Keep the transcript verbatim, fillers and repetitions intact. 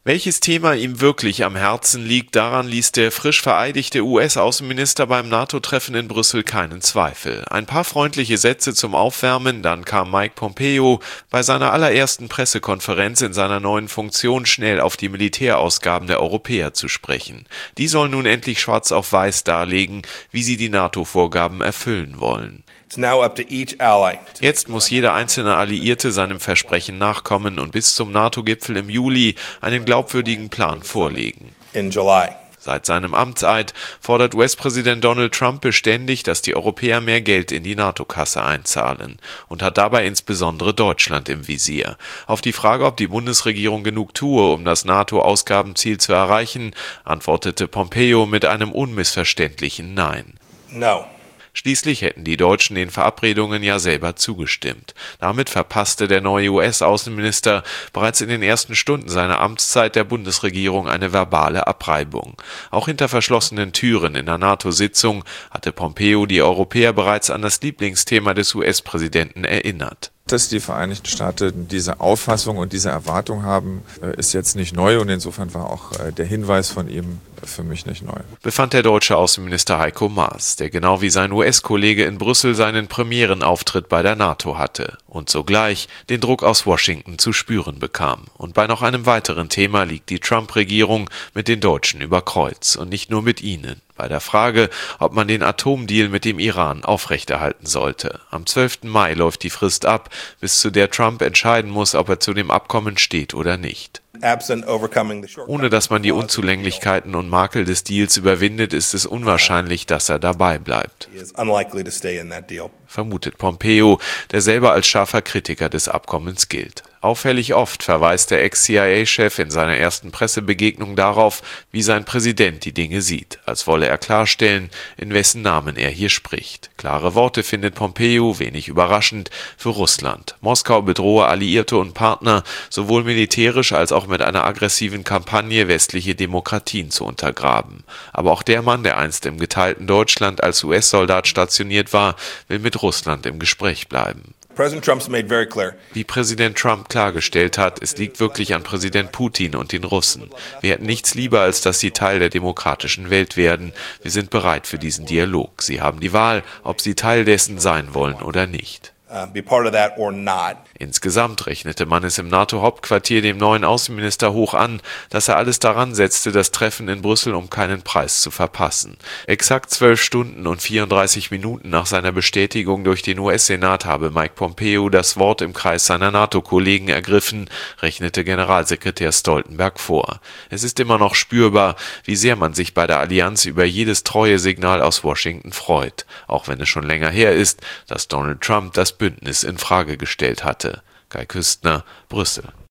Welches Thema ihm wirklich am Herzen liegt, daran ließ der frisch vereidigte U S-Außenminister beim NATO-Treffen in Brüssel keinen Zweifel. Ein paar freundliche Sätze zum Aufwärmen, dann kam Mike Pompeo bei seiner allerersten Pressekonferenz in seiner neuen Funktion schnell auf die Militärausgaben der Europäer zu sprechen. Die sollen nun endlich schwarz auf weiß darlegen, wie sie die NATO-Vorgaben erfüllen wollen. Jetzt muss jeder einzelne Alliierte seinem Versprechen nachkommen und bis zum NATO-Gipfel im Juli einen glaubwürdigen Plan vorlegen. Seit seinem Amtseid fordert U S-Präsident Donald Trump beständig, dass die Europäer mehr Geld in die NATO-Kasse einzahlen und hat dabei insbesondere Deutschland im Visier. Auf die Frage, ob die Bundesregierung genug tue, um das NATO-Ausgabenziel zu erreichen, antwortete Pompeo mit einem unmissverständlichen Nein. No. Schließlich hätten die Deutschen den Verabredungen ja selber zugestimmt. Damit verpasste der neue U S-Außenminister bereits in den ersten Stunden seiner Amtszeit der Bundesregierung eine verbale Abreibung. Auch hinter verschlossenen Türen in der NATO-Sitzung hatte Pompeo die Europäer bereits an das Lieblingsthema des U S-Präsidenten erinnert. Dass die Vereinigten Staaten diese Auffassung und diese Erwartung haben, ist jetzt nicht neu und insofern war auch der Hinweis von ihm für mich nicht neu. Befand der deutsche Außenminister Heiko Maas, der genau wie sein U S-Kollege in Brüssel seinen Premierenauftritt bei der NATO hatte und sogleich den Druck aus Washington zu spüren bekam. Und bei noch einem weiteren Thema liegt die Trump-Regierung mit den Deutschen über Kreuz und nicht nur mit ihnen. Bei der Frage, ob man den Atomdeal mit dem Iran aufrechterhalten sollte. Am zwölften Mai läuft die Frist ab, bis zu der Trump entscheiden muss, ob er zu dem Abkommen steht oder nicht. Ohne dass man die Unzulänglichkeiten und Makel des Deals überwindet, ist es unwahrscheinlich, dass er dabei bleibt, vermutet Pompeo, der selber als scharfer Kritiker des Abkommens gilt. Auffällig oft verweist der Ex-C I A-Chef in seiner ersten Pressebegegnung darauf, wie sein Präsident die Dinge sieht, als wolle er klarstellen, in wessen Namen er hier spricht. Klare Worte findet Pompeo, wenig überraschend, für Russland. Moskau bedrohe Alliierte und Partner, sowohl militärisch als auch mit einer aggressiven Kampagne, westliche Demokratien zu untergraben. Aber auch der Mann, der einst im geteilten Deutschland als U S-Soldat stationiert war, will mit Russland im Gespräch bleiben. Wie Präsident Trump klargestellt hat, es liegt wirklich an Präsident Putin und den Russen. Wir hätten nichts lieber, als dass sie Teil der demokratischen Welt werden. Wir sind bereit für diesen Dialog. Sie haben die Wahl, ob sie Teil dessen sein wollen oder nicht. Insgesamt rechnete man es im NATO-Hauptquartier dem neuen Außenminister hoch an, dass er alles daran setzte, das Treffen in Brüssel um keinen Preis zu verpassen. Exakt zwölf Stunden und vierunddreißig Minuten nach seiner Bestätigung durch den U S-Senat habe Mike Pompeo das Wort im Kreis seiner NATO-Kollegen ergriffen, rechnete Generalsekretär Stoltenberg vor. Es ist immer noch spürbar, wie sehr man sich bei der Allianz über jedes Treuesignal aus Washington freut, auch wenn es schon länger her ist, dass Donald Trump das Bündnis in Frage gestellt hatte. Kai Küstner, Brüssel.